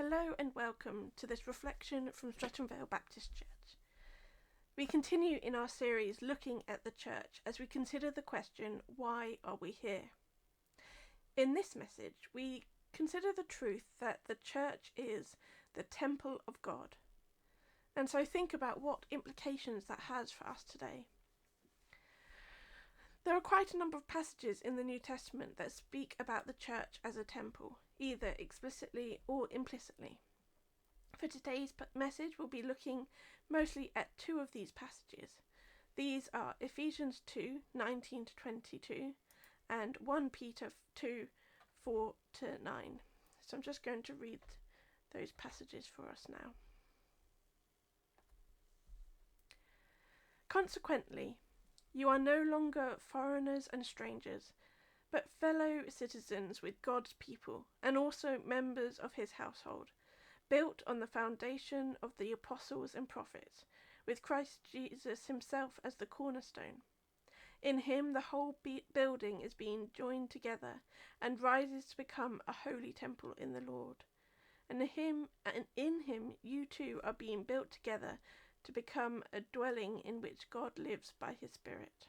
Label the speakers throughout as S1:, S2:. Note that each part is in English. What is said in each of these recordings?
S1: Hello and welcome to this reflection from Streatham Vale Baptist Church. We continue in our series looking at the church as we consider the question, why are we here? In this message, we consider the truth that the church is the temple of God. And so think about what implications that has for us today. There are quite a number of passages in the New Testament that speak about the church as a temple, either explicitly or implicitly. For today's message, we'll be looking mostly at two of these passages. These are Ephesians 2:19 to 22 and 1 Peter 2:4 to 9. So I'm just going to read those passages for us now. Consequently, you are no longer foreigners and strangers, but fellow citizens with God's people and also members of his household, built on the foundation of the apostles and prophets, with Christ Jesus himself as the cornerstone. In him the whole building is being joined together and rises to become a holy temple in the Lord. And in him you too are being built together to become a dwelling in which God lives by his Spirit.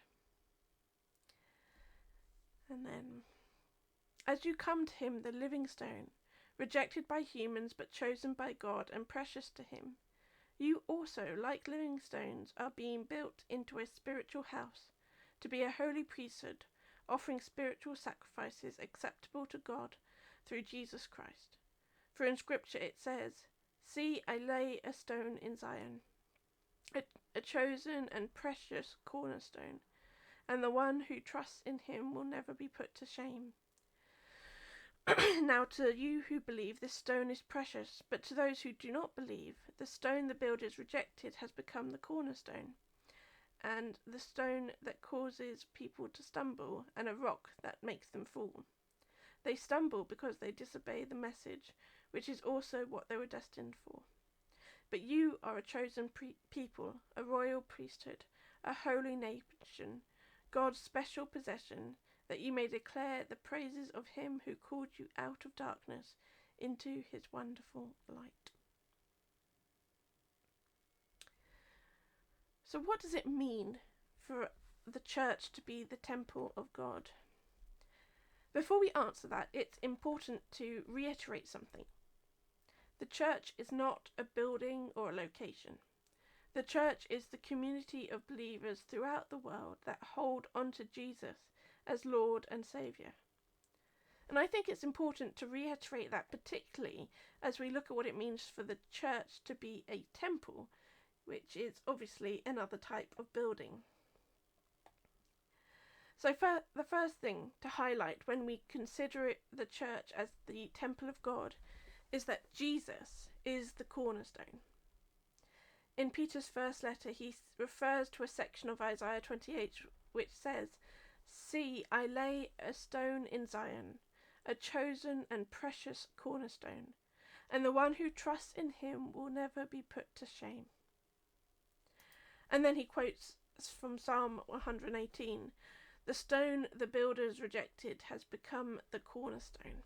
S1: And then, as you come to him, the living stone, rejected by humans but chosen by God and precious to him, you also, like living stones, are being built into a spiritual house, to be a holy priesthood, offering spiritual sacrifices acceptable to God through Jesus Christ. For in Scripture it says, "See, I lay a stone in Zion, a chosen and precious cornerstone, and the one who trusts in him will never be put to shame." Now to you who believe, this stone is precious, but to those who do not believe, the stone the builders rejected has become the cornerstone, and the stone that causes people to stumble, and a rock that makes them fall. They stumble because they disobey the message, which is also what they were destined for. But you are a chosen people, a royal priesthood, a holy nation, God's special possession, that you may declare the praises of him who called you out of darkness into his wonderful light. So what does it mean for the church to be the temple of God? Before we answer that, it's important to reiterate something. The church is not a building or a location. The church is the community of believers throughout the world that hold on to Jesus as Lord and Saviour. And I think it's important to reiterate that, particularly as we look at what it means for the church to be a temple, which is obviously another type of building. So the first thing to highlight when we consider the church as the temple of God is that Jesus is the cornerstone. In Peter's first letter, he refers to a section of Isaiah 28 which says, "See, I lay a stone in Zion, a chosen and precious cornerstone, and the one who trusts in him will never be put to shame." And then he quotes from Psalm 118, "The stone the builders rejected has become the cornerstone."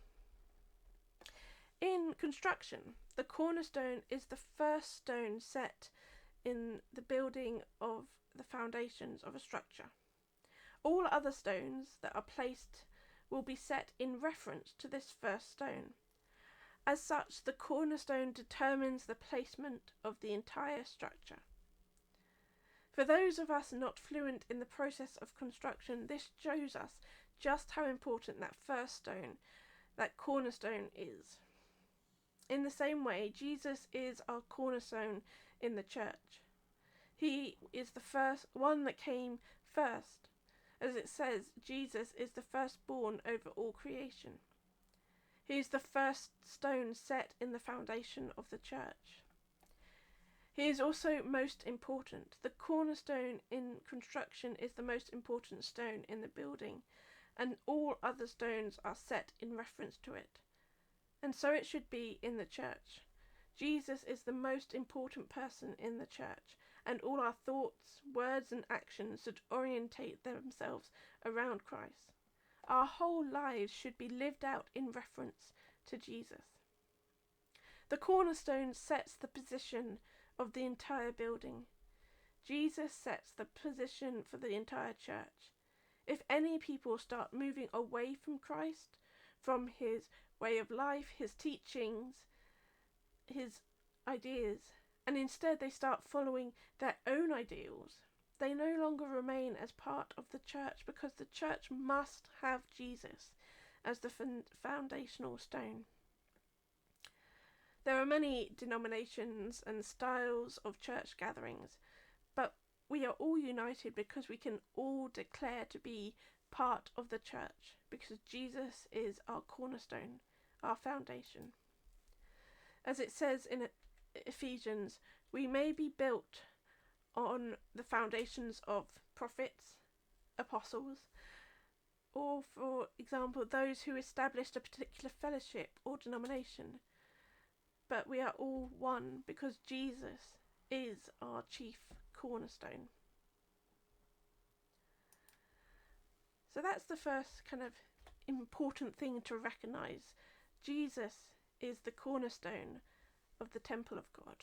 S1: In construction, the cornerstone is the first stone set in the building of the foundations of a structure. All other stones that are placed will be set in reference to this first stone. As such, the cornerstone determines the placement of the entire structure. For those of us not fluent in the process of construction, this shows us just how important that first stone, that cornerstone, is. In the same way, Jesus is our cornerstone in the church. He is the first one that came first. As it says, Jesus is the firstborn over all creation. He is the first stone set in the foundation of the church. He is also most important. The cornerstone in construction is the most important stone in the building, and all other stones are set in reference to it. And so it should be in the church. Jesus is the most important person in the church, and all our thoughts, words and actions should orientate themselves around Christ. Our whole lives should be lived out in reference to Jesus. The cornerstone sets the position of the entire building. Jesus sets the position for the entire church. If any people start moving away from Christ, from his way of life, his teachings, his ideas, and instead they start following their own ideals, they no longer remain as part of the church, because the church must have Jesus as the foundational stone. There are many denominations and styles of church gatherings, but we are all united because we can all declare to be part of the church, because Jesus is our cornerstone, our foundation. As it says in Ephesians, we may be built on the foundations of prophets, apostles, or, for example, those who established a particular fellowship or denomination. But we are all one because Jesus is our chief cornerstone. So that's the first kind of important thing to recognise. Jesus is the cornerstone of the temple of God.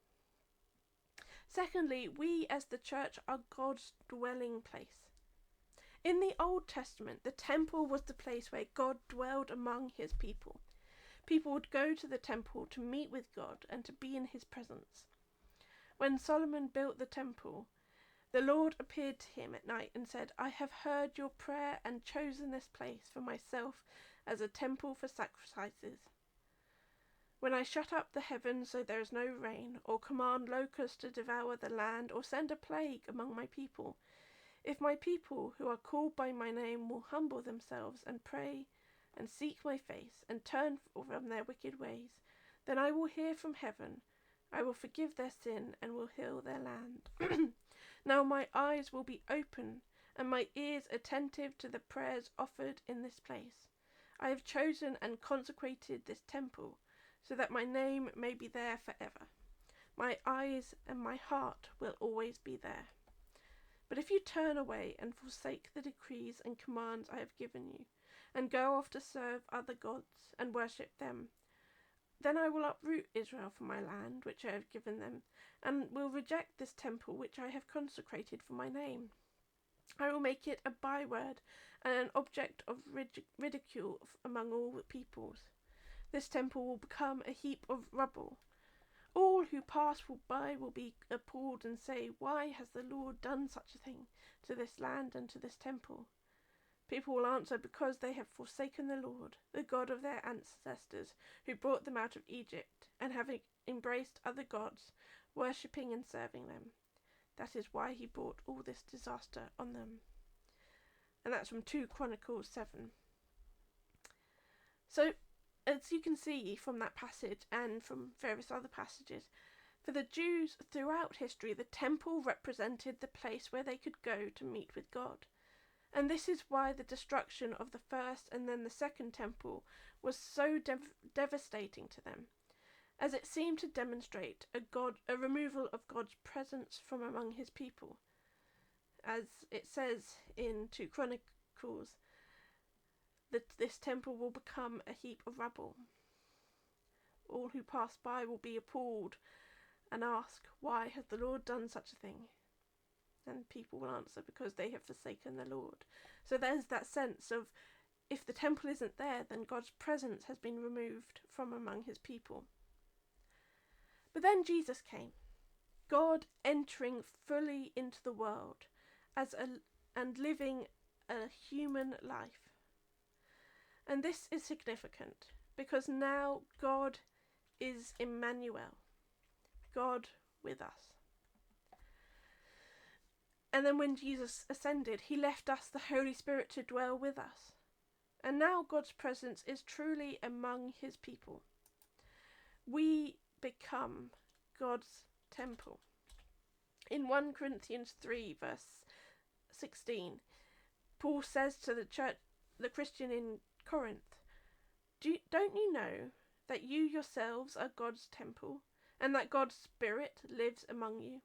S1: Secondly, we as the church are God's dwelling place. In the Old Testament, the temple was the place where God dwelled among his people. People would go to the temple to meet with God and to be in his presence. When Solomon built the temple, the Lord appeared to him at night and said, "I have heard your prayer and chosen this place for myself as a temple for sacrifices. When I shut up the heavens so there is no rain, or command locusts to devour the land, or send a plague among my people, if my people who are called by my name will humble themselves and pray and seek my face and turn from their wicked ways, then I will hear from heaven, I will forgive their sin and will heal their land. Now my eyes will be open and my ears attentive to the prayers offered in this place. I have chosen and consecrated this temple so that my name may be there forever. My eyes and my heart will always be there. But if you turn away and forsake the decrees and commands I have given you, and go off to serve other gods and worship them, then I will uproot Israel from my land, which I have given them, and will reject this temple which I have consecrated for my name. I will make it a byword and an object of ridicule among all the peoples. This temple will become a heap of rubble. All who pass by will be appalled and say, "Why has the Lord done such a thing to this land and to this temple?" People will answer, "Because they have forsaken the Lord, the God of their ancestors, who brought them out of Egypt, and have embraced other gods, worshipping and serving them. That is why he brought all this disaster on them." And that's from 2 Chronicles 7. So, as you can see from that passage and from various other passages, for the Jews throughout history, the temple represented the place where they could go to meet with God. And this is why the destruction of the first and then the second temple was so devastating to them, as it seemed to demonstrate a removal of God's presence from among his people. As it says in 2 Chronicles, that this temple will become a heap of rubble. All who pass by will be appalled and ask, "Why has the Lord done such a thing?" And people will answer, "Because they have forsaken the Lord." So there's that sense of, if the temple isn't there, then God's presence has been removed from among his people. But then Jesus came, God entering fully into the world and living a human life. And this is significant because now God is Emmanuel, God with us. And then when Jesus ascended, he left us the Holy Spirit to dwell with us. And now God's presence is truly among his people. We become God's temple. In 1 Corinthians 3 verse 16, Paul says to the Christian in Corinth, "Don't you know that you yourselves are God's temple and that God's Spirit lives among you?"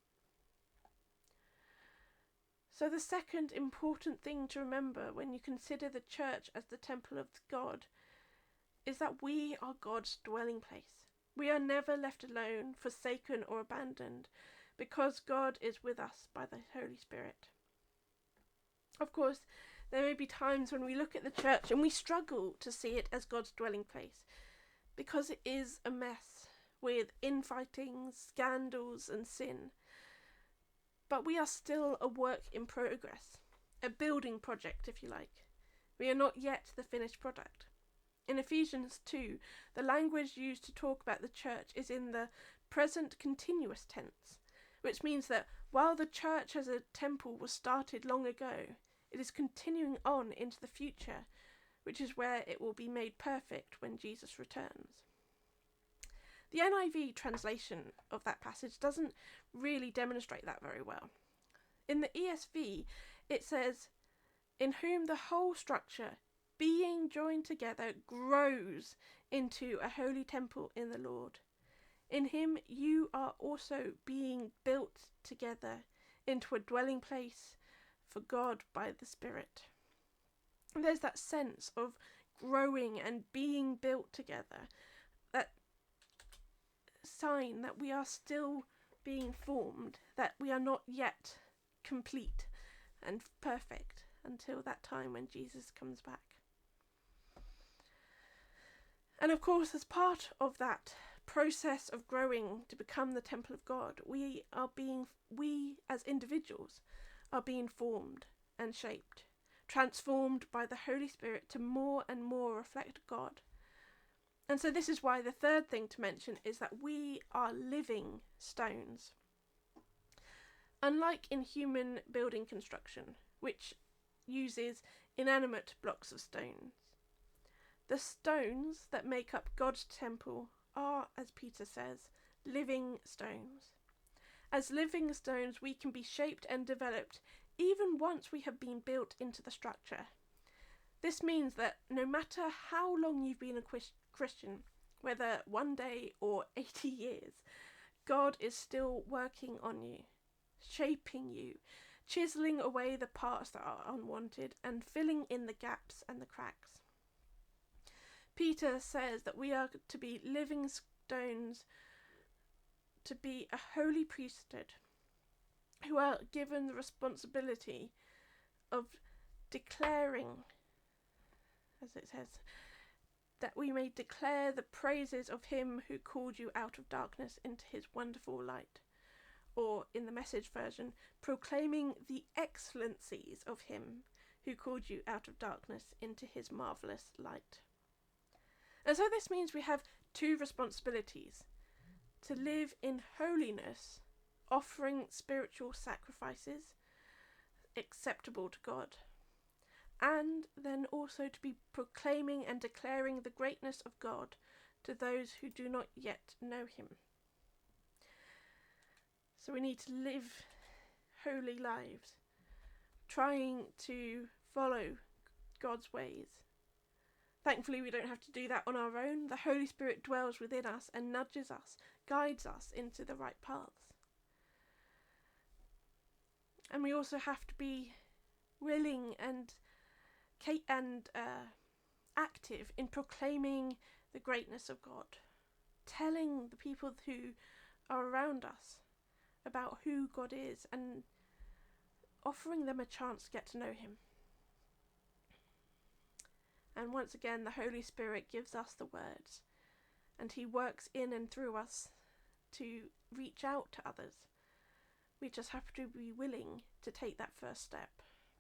S1: So the second important thing to remember when you consider the church as the temple of God is that we are God's dwelling place. We are never left alone, forsaken or abandoned, because God is with us by the Holy Spirit. Of course, there may be times when we look at the church and we struggle to see it as God's dwelling place, because it is a mess with infighting, scandals and sin. But we are still a work in progress, a building project, if you like. We are not yet the finished product. In Ephesians 2, the language used to talk about the church is in the present continuous tense, which means that while the church as a temple was started long ago, it is continuing on into the future, which is where it will be made perfect when Jesus returns. The NIV translation of that passage doesn't really demonstrate that very well. In the ESV, it says, "In whom the whole structure, being joined together, grows into a holy temple in the Lord. In him you are also being built together into a dwelling place for God by the Spirit." And there's that sense of growing and being built together, that sign that we are still being formed, that we are not yet complete and perfect until that time when Jesus comes back. And of course, as part of that process of growing to become the temple of God, we as individuals are being formed and shaped, transformed by the Holy Spirit to more and more reflect God. And so this is why the third thing to mention is that we are living stones. Unlike in human building construction, which uses inanimate blocks of stones, the stones that make up God's temple are, as Peter says, living stones. As living stones, we can be shaped and developed even once we have been built into the structure. This means that no matter how long you've been a Christian, whether one day or 80 years, God is still working on you, shaping you, chiseling away the parts that are unwanted and filling in the gaps and the cracks. Peter says that we are to be living stones, to be a holy priesthood, who are given the responsibility of declaring, as it says, that we may declare the praises of him who called you out of darkness into his wonderful light. Or, in the Message version, proclaiming the excellencies of him who called you out of darkness into his marvellous light. And so this means we have two responsibilities: to live in holiness, offering spiritual sacrifices acceptable to God, and then also to be proclaiming and declaring the greatness of God to those who do not yet know him. So we need to live holy lives, trying to follow God's ways. Thankfully, we don't have to do that on our own. The Holy Spirit dwells within us and nudges us, guides us into the right paths. And we also have to be willing and active in proclaiming the greatness of God, telling the people who are around us about who God is and offering them a chance to get to know him. And once again, the Holy Spirit gives us the words, and he works in and through us to reach out to others. We just have to be willing to take that first step.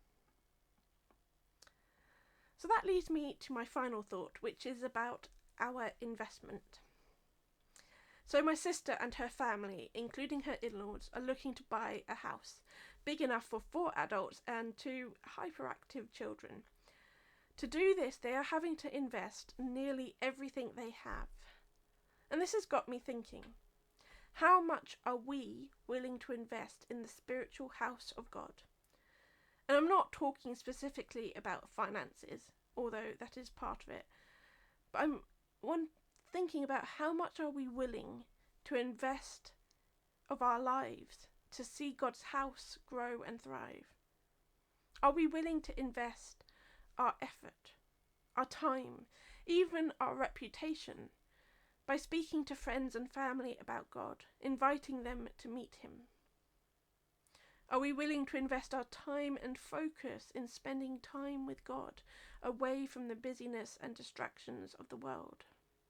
S1: So that leads me to my final thought, which is about our investment. So my sister and her family, including her in-laws, are looking to buy a house big enough for 4 adults and 2 hyperactive children. To do this, they are having to invest nearly everything they have. And this has got me thinking, how much are we willing to invest in the spiritual house of God? And I'm not talking specifically about finances, although that is part of it, but I'm thinking about how much are we willing to invest of our lives to see God's house grow and thrive? Are we willing to invest our effort, our time, even our reputation, by speaking to friends and family about God, inviting them to meet him? Are we willing to invest our time and focus in spending time with God, away from the busyness and distractions of the world?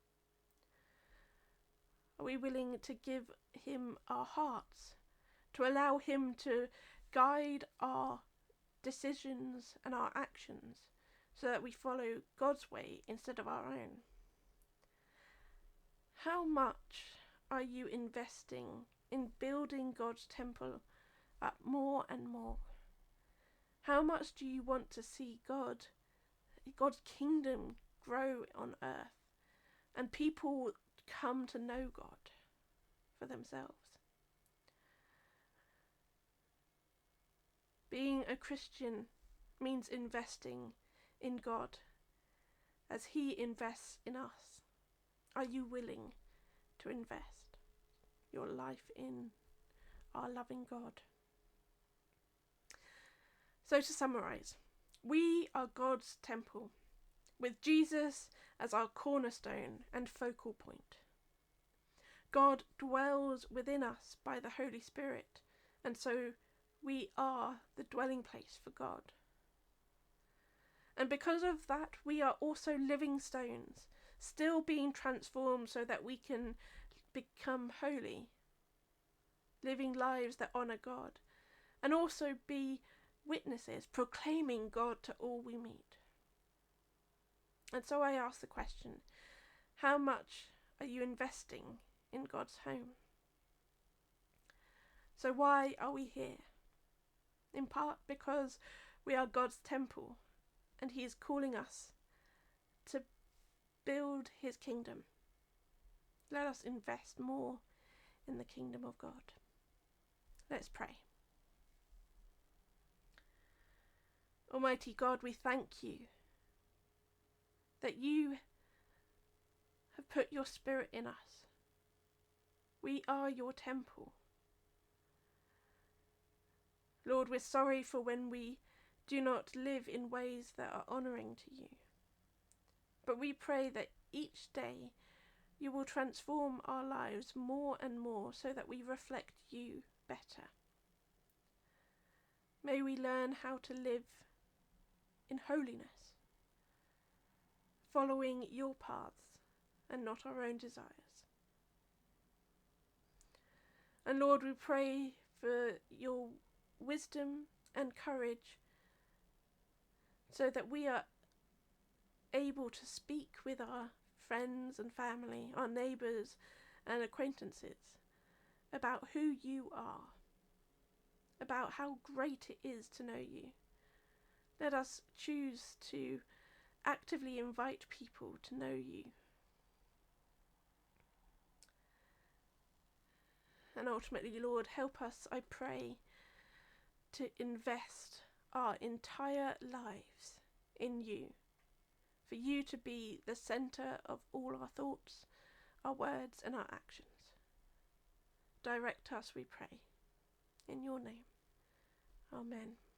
S1: Are we willing to give him our hearts, to allow him to guide our decisions and our actions, so that we follow God's way instead of our own? How much are you investing in building God's temple up more and more? How much do you want to see God's kingdom grow on earth and people come to know God for themselves? Being a Christian means investing in God as he invests in us. Are you willing to invest your life in our loving God? So to summarise, we are God's temple, with Jesus as our cornerstone and focal point. God dwells within us by the Holy Spirit, and so we are the dwelling place for God. And because of that, we are also living stones, still being transformed so that we can become holy, living lives that honour God, and also be witnesses, proclaiming God to all we meet. And so I ask the question, how much are you investing in God's home? So why are we here? In part because we are God's temple, and he is calling us to build his kingdom. Let us invest more in the kingdom of God. Let's pray. Almighty God, we thank you that you have put your Spirit in us. We are your temple. Lord, we're sorry for when we do not live in ways that are honouring to you. But we pray that each day you will transform our lives more and more so that we reflect you better. May we learn how to live in holiness, following your paths and not our own desires. And Lord, we pray for your wisdom and courage so that we are able to speak with our friends and family, our neighbours and acquaintances about who you are, about how great it is to know you. Let us choose to actively invite people to know you. And ultimately, Lord, help us, I pray, to invest our entire lives in you, for you to be the centre of all our thoughts, our words and our actions. Direct us, we pray. In your name. Amen.